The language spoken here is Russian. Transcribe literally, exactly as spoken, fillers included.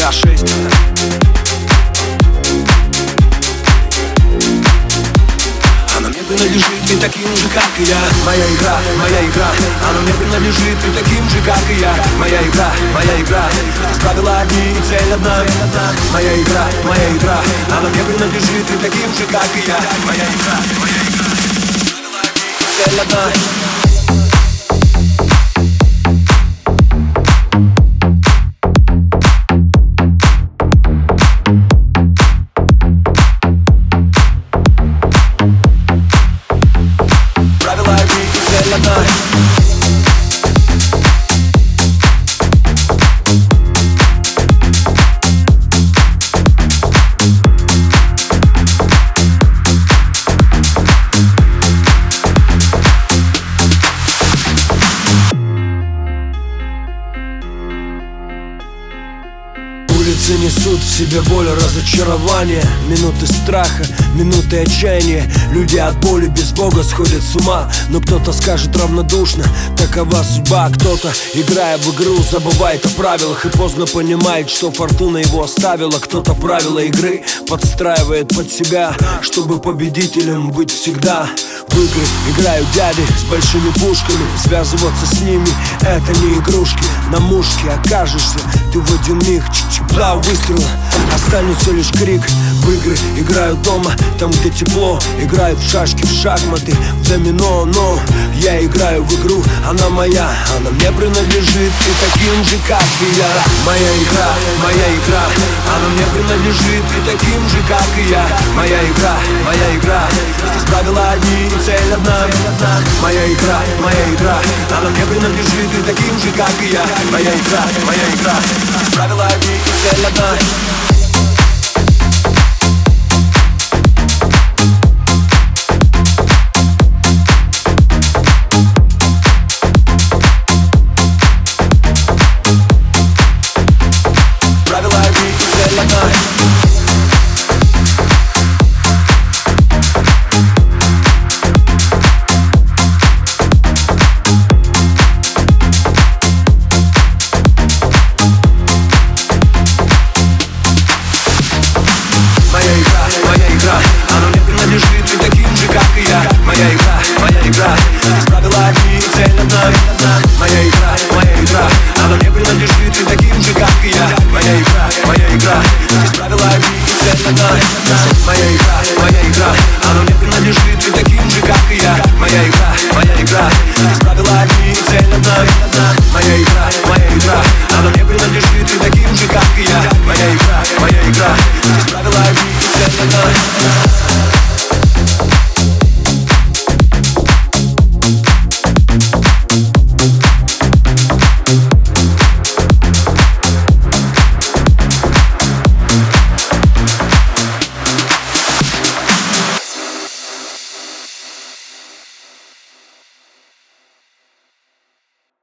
К шесть. Она мне принадлежит и таким же, как и я. Моя игра, моя игра. Она мне принадлежит и таким же, как и я. Моя игра, моя игра. Здесь правила одни и цель одна. Моя игра, моя игра. Она мне принадлежит и таким же, как и я. Моя игра, моя игра. Правила одни и цель одна. Улицы несут в себе боль, разочарование, минуты страха, минуты отчаяния. Люди от боли без Бога сходят с ума. Но кто-то скажет равнодушно: такова судьба. Кто-то, играя в игру, забывает о правилах и поздно понимает, что фортуна его оставила. Кто-то правила игры подстраивает под себя, чтобы победителем быть всегда. В игры играют дяди с большими пушками. Связываться с ними — это не игрушки. На мушке окажешься ты в один миг. Чик-чик-бла, выстрела, останется лишь крик. В игры играют дома, там где тепло. Играют в шашки, в шахматы, в домино. Но я играю в игру, она моя. Она мне принадлежит и таким же, как и я. Моя игра, моя игра. Она мне принадлежит и таким же, как и я. Моя игра, моя игра. Здесь правила одни и цель одна. Моя игра, моя игра. Она мне принадлежит и таким же, как и я. Моя игра, моя игра. Здесь правила одни и цель одна. Моя игра, моя игра. Здесь правила одни и цель одна. Моя игра, моя игра. Она мне принадлежит и таким же, как и я. Моя игра, моя игра. Здесь правила одни и цель одна. Моя игра, моя игра. Она